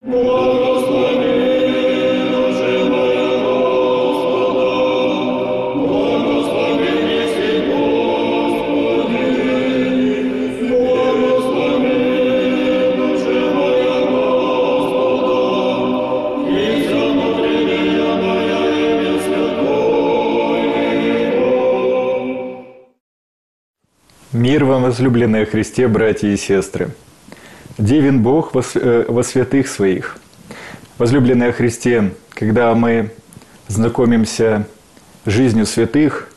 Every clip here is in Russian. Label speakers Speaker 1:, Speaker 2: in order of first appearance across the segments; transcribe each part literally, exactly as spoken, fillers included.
Speaker 1: Мир вам, возлюбленные во Христе, братья и сестры! Дивен Бог во, во святых Своих. Возлюбленные во Христе, когда мы знакомимся с жизнью святых,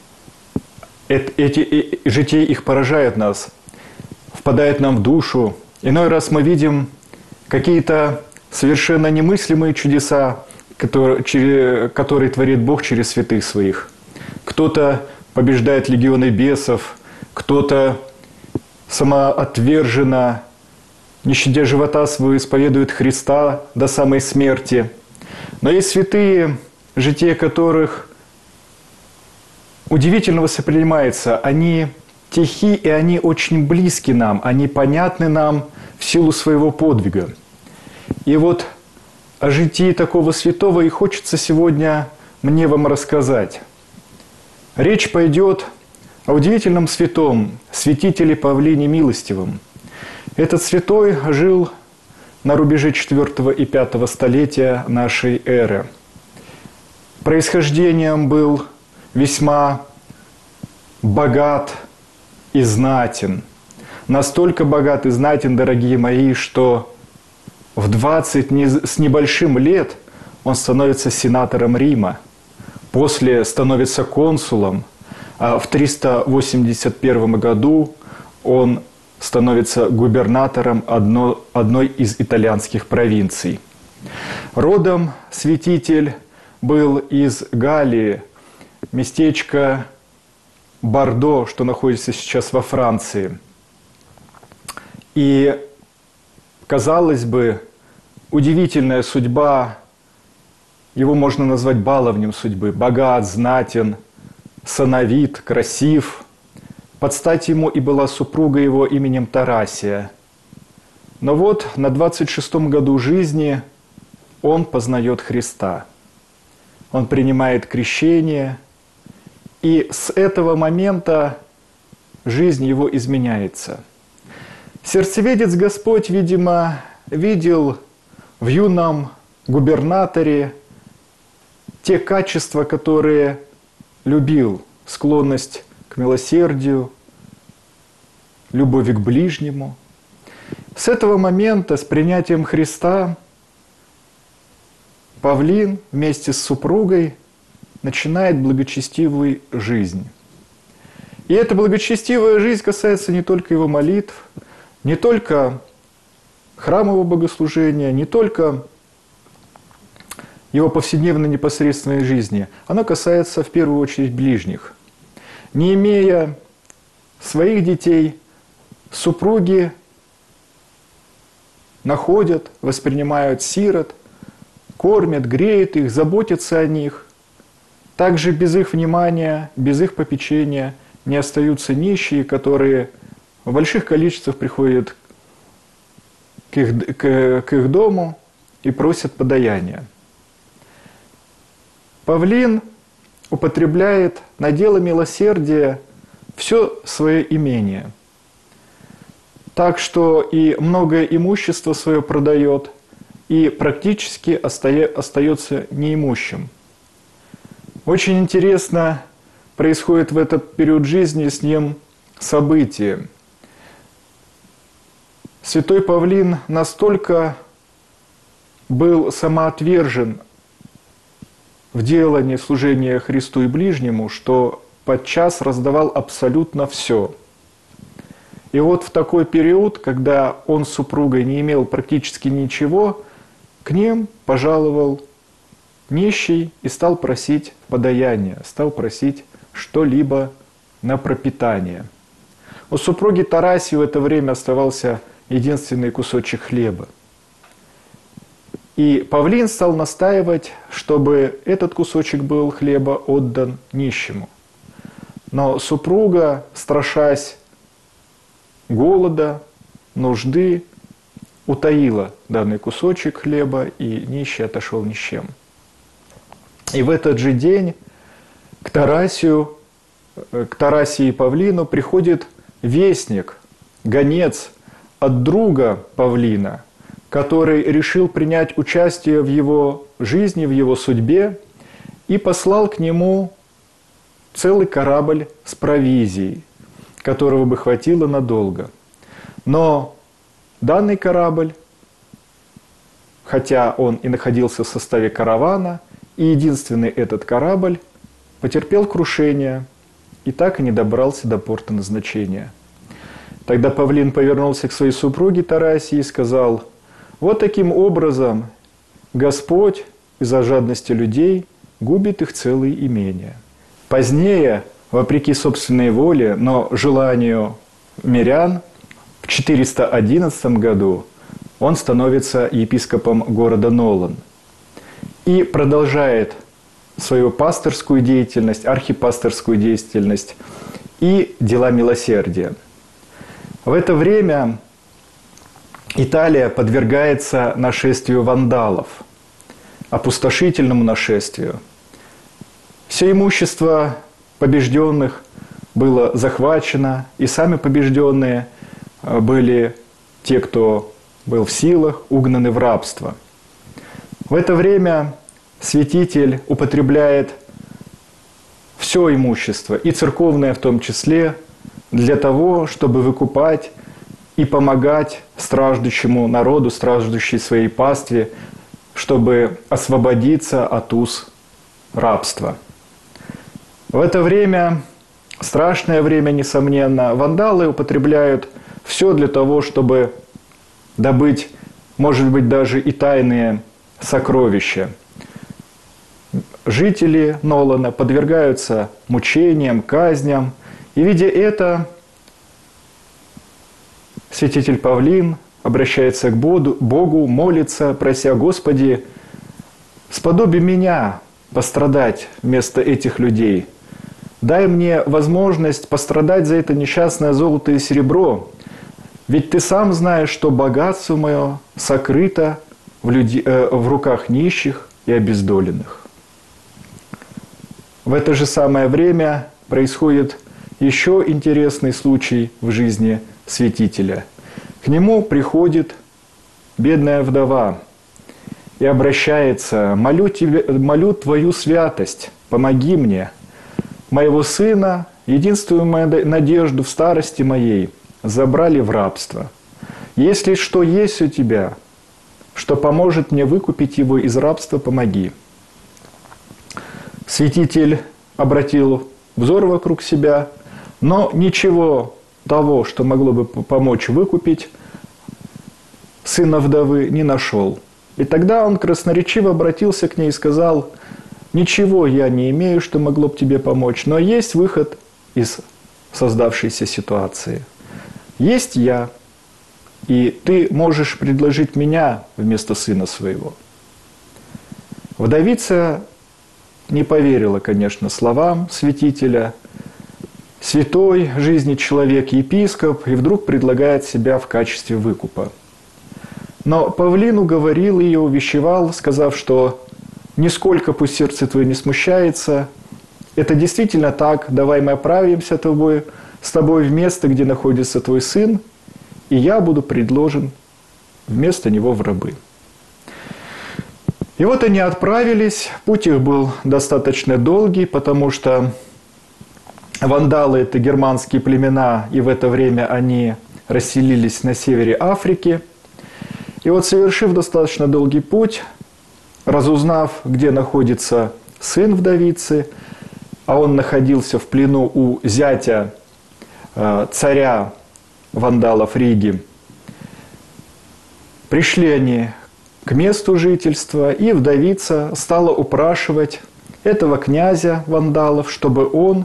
Speaker 1: эти жития их поражают нас, впадает нам в душу. Иной раз мы видим какие-то совершенно немыслимые чудеса, которые, которые творит Бог через святых Своих. Кто-то побеждает легионы бесов, кто-то самоотверженно, не щадя живота своего, исповедует Христа до самой смерти. Но есть святые, жития которых удивительно воспринимается. Они тихи, и они очень близки нам, они понятны нам в силу своего подвига. И вот о житии такого святого и хочется сегодня мне вам рассказать. Речь пойдет о удивительном святом, святителе Павлине Милостивом. Этот святой жил на рубеже четвёртого и пятого столетия нашей эры. Происхождением был весьма богат и знатен. Настолько богат и знатен, дорогие мои, что в двадцать с небольшим лет он становится сенатором Рима, после становится консулом, а в триста восемьдесят первом году он становится губернатором одно, одной из итальянских провинций. Родом святитель был из Галлии, местечко Бордо, что находится сейчас во Франции. И, казалось бы, удивительная судьба, его можно назвать баловнем судьбы, богат, знатен, сановит, красив. Под стать ему и была супруга его именем Тарасия. Но вот на двадцать шестом году жизни он познает Христа. Он принимает крещение, и с этого момента жизнь его изменяется. Сердцеведец Господь, видимо, видел в юном губернаторе те качества, которые любил: склонность к милосердию, любовь к ближнему. С этого момента, с принятием Христа, Павлин вместе с супругой начинает благочестивую жизнь. И эта благочестивая жизнь касается не только его молитв, не только храмового богослужения, не только его повседневной непосредственной жизни. Она касается в первую очередь ближних. Не имея своих детей, супруги находят, воспринимают сирот, кормят, греют их, заботятся о них. Также без их внимания, без их попечения не остаются нищие, которые в больших количествах приходят к их, к, к их дому и просят подаяния. Павлин употребляет на дело милосердия все свое имение. Так что и многое имущество свое продает, и практически остается неимущим. Очень интересно происходит в этот период жизни с ним событие. Святой Павлин настолько был самоотвержен в делании служения Христу и ближнему, что подчас раздавал абсолютно все. И вот в такой период, когда он с супругой не имел практически ничего, к ним пожаловал нищий и стал просить подаяния, стал просить что-либо на пропитание. У супруги Тарасии в это время оставался единственный кусочек хлеба. И Павлин стал настаивать, чтобы этот кусочек был хлеба отдан нищему. Но супруга, страшась голода, нужды, утаила данный кусочек хлеба, и нищий отошел ни с чем. И в этот же день к Тарасию, к Тарасии и Павлину приходит вестник, гонец от друга Павлина, который решил принять участие в его жизни, в его судьбе, и послал к нему целый корабль с провизией, которого бы хватило надолго. Но данный корабль, хотя он и находился в составе каравана, и единственный этот корабль потерпел крушение и так и не добрался до порта назначения. Тогда Павлин повернулся к своей супруге Тарасии и сказал: «Вот таким образом Господь из-за жадности людей губит их целые имения». Позднее, вопреки собственной воле, но желанию мирян, в четыреста одиннадцатом году он становится епископом города Нолан и продолжает свою пасторскую деятельность, архипасторскую деятельность и дела милосердия. В это время Италия подвергается нашествию вандалов, опустошительному нашествию. Все имущество побежденных было захвачено, и сами побежденные были те, кто был в силах, угнаны в рабство. В это время святитель употребляет все имущество, и церковное в том числе, для того, чтобы выкупать и помогать страждущему народу, страждущей своей пастве, чтобы освободиться от уз рабства. В это время, страшное время, несомненно, вандалы употребляют все для того, чтобы добыть, может быть, даже и тайные сокровища. Жители Нолана подвергаются мучениям, казням, и, видя это, святитель Павлин обращается к Богу, молится, прося: «Господи, сподоби меня пострадать вместо этих людей. Дай мне возможность пострадать за это несчастное золото и серебро, ведь Ты сам знаешь, что богатство мое сокрыто в, люди, э, в руках нищих и обездоленных». В это же самое время происходит еще интересный случай в жизни святителя. К нему приходит бедная вдова и обращается: «Молю, тебе, молю Твою святость, помоги мне. Моего сына, единственную мою надежду в старости моей, забрали в рабство. Если что есть у Тебя, что поможет мне выкупить его из рабства, помоги». Святитель обратил взор вокруг себя, но ничего того, что могло бы помочь выкупить сына вдовы, не нашел. И тогда он красноречиво обратился к ней и сказал: «Ничего я не имею, что могло бы тебе помочь, но есть выход из создавшейся ситуации. Есть я, и ты можешь предложить меня вместо сына своего». Вдовица не поверила, конечно, словам святителя. Святой жизни человек, епископ, и вдруг предлагает себя в качестве выкупа. Но Павлин уговорил ее, увещевал, сказав, что «нисколько пусть сердце твое не смущается, это действительно так, давай мы отправимся тобой, с тобой в место, где находится твой сын, и я буду предложен вместо него в рабы». И вот они отправились, путь их был достаточно долгий, потому что вандалы – это германские племена, и в это время они расселились на севере Африки. И вот, совершив достаточно долгий путь, разузнав, где находится сын вдовицы, а он находился в плену у зятя э, царя вандалов Риги, пришли они к месту жительства, и вдовица стала упрашивать этого князя вандалов, чтобы он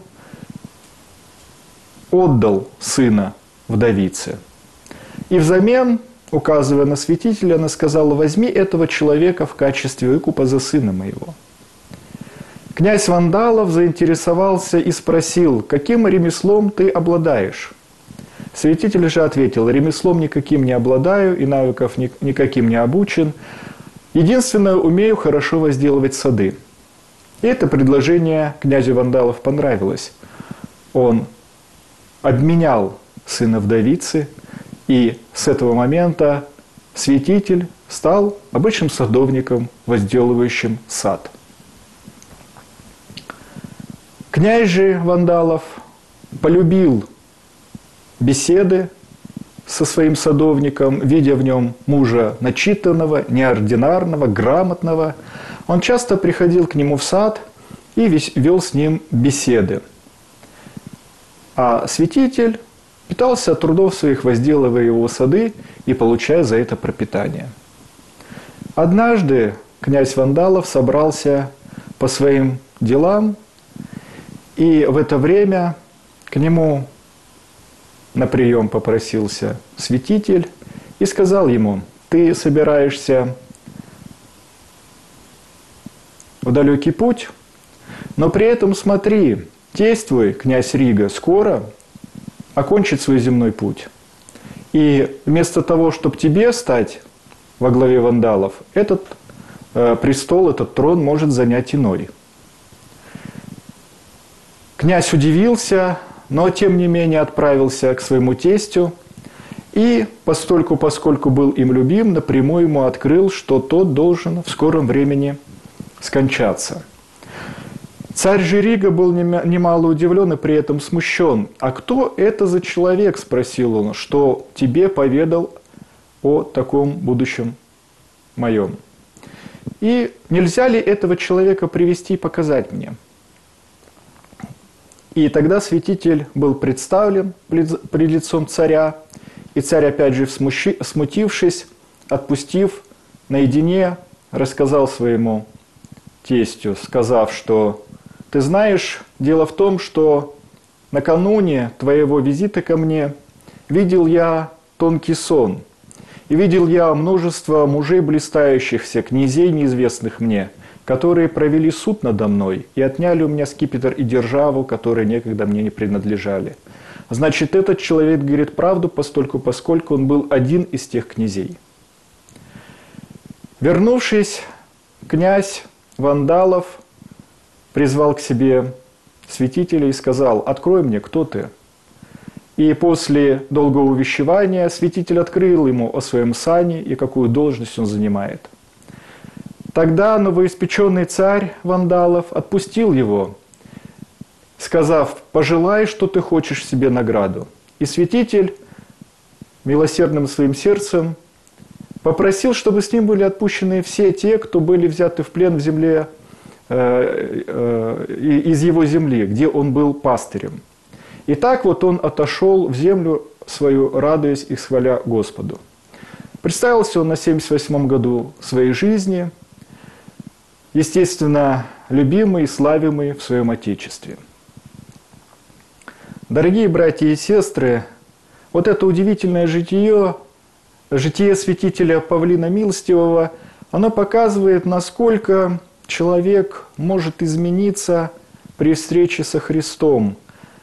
Speaker 1: отдал сына вдовице. И взамен, указывая на святителя, она сказала: «Возьми этого человека в качестве выкупа за сына моего». Князь вандалов заинтересовался и спросил: «Каким ремеслом ты обладаешь? Святитель же ответил: «Ремеслом никаким не обладаю и навыков ни- никаким не обучен. Единственное, умею хорошо возделывать сады». И это предложение князю Вандалов понравилось. Он обменял сына вдовицы, и с этого момента святитель стал обычным садовником, возделывающим сад. Князь же Вандалов полюбил беседы со своим садовником, видя в нем мужа начитанного, неординарного, грамотного. Он часто приходил к нему в сад и вел с ним беседы. А святитель питался от трудов своих, возделывая его сады и получая за это пропитание. Однажды князь Вандалов собрался по своим делам, и в это время к нему на прием попросился святитель и сказал ему: «Ты собираешься в далекий путь, но при этом смотри, тесть твой, князь Рига, скоро окончит свой земной путь. И вместо того, чтобы тебе стать во главе вандалов, этот э, престол, этот трон может занять иной». Князь удивился, но тем не менее отправился к своему тестю и, постольку, поскольку был им любим, напрямую ему открыл, что тот должен в скором времени скончаться. Царь же Рига был немало удивлен и при этом смущен. «А кто это за человек?» – спросил он, – «что тебе поведал о таком будущем моем? И нельзя ли этого человека привести и показать мне?» И тогда святитель был представлен пред лицом царя, и царь, опять же, смутившись, отпустив наедине, рассказал своему тестю, сказав, что «Ты знаешь, дело в том, что накануне твоего визита ко мне видел я тонкий сон, и видел я множество мужей блистающихся, князей неизвестных мне, которые провели суд надо мной и отняли у меня скипетр и державу, которые некогда мне не принадлежали. Значит, этот человек говорит правду, постольку, поскольку он был один из тех князей». Вернувшись, князь Вандалов призвал к себе святителя и сказал: «Открой мне, кто ты?» И после долгого увещевания святитель открыл ему о своем сане и какую должность он занимает. Тогда новоиспеченный царь Вандалов отпустил его, сказав: «Пожелай, что ты хочешь себе награду». И святитель милосердным своим сердцем попросил, чтобы с ним были отпущены все те, кто были взяты в плен в земле, э, э, из его земли, где он был пастырем. И так вот он отошел в землю свою, радуясь и хваля Господу. Представился он на семьдесят восьмом году своей жизни, естественно, любимый и славимый в своем Отечестве. Дорогие братья и сестры, вот это удивительное житие, житие святителя Павлина Милостивого, оно показывает, насколько человек может измениться при встрече со Христом,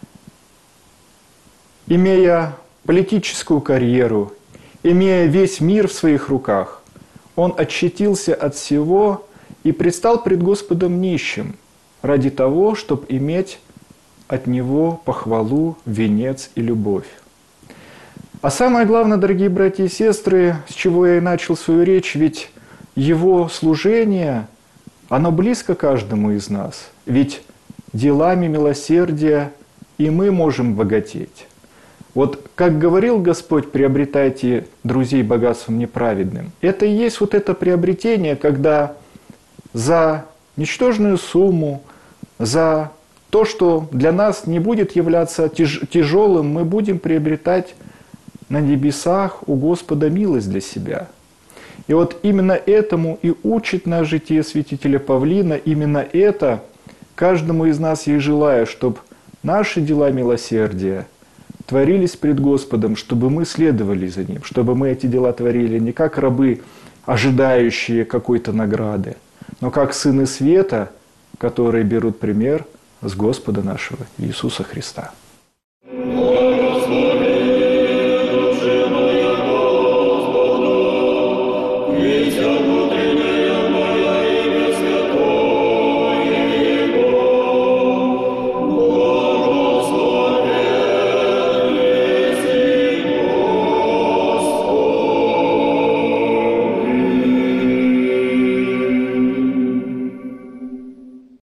Speaker 1: имея политическую карьеру, имея весь мир в своих руках. Он отщепился от всего и предстал пред Господом нищим ради того, чтобы иметь от Него похвалу, венец и любовь. А самое главное, дорогие братья и сестры, с чего я и начал свою речь, ведь Его служение, оно близко каждому из нас. Ведь делами милосердия и мы можем богатеть. Вот как говорил Господь: приобретайте друзей богатством неправедным. Это и есть вот это приобретение, когда за ничтожную сумму, за то, что для нас не будет являться тяж- тяжелым, мы будем приобретать на небесах у Господа милость для себя. И вот именно этому и учит нас житие святителя Павлина, именно это каждому из нас я и желаю, чтобы наши дела милосердия творились пред Господом, чтобы мы следовали за Ним, чтобы мы эти дела творили не как рабы, ожидающие какой-то награды, но как сыны света, которые берут пример с Господа нашего Иисуса Христа.